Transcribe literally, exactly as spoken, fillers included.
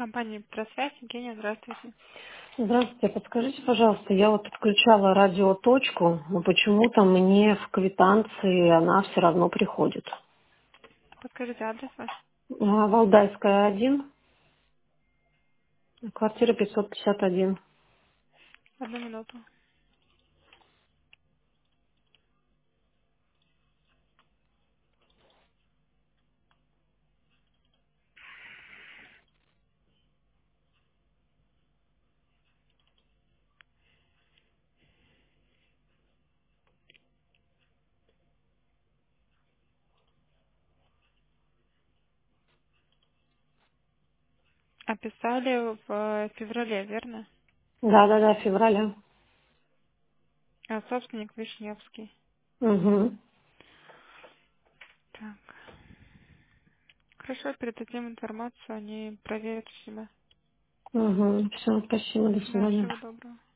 Компания «Петросвязь». Евгения, здравствуйте. Здравствуйте, подскажите, пожалуйста, я вот подключала радиоточку, но почему-то мне в квитанции она все равно приходит. Подскажите адрес ваш. А, Валдайская, один, квартира пятьсот пятьдесят один. Одну минуту. Описали в э, феврале, верно? Да-да-да, февраля. А собственник Вишневский. Угу, Так. Хорошо, передадим информацию, они проверят у себя. угу, все, спасибо, до Да, свидания. всего доброго.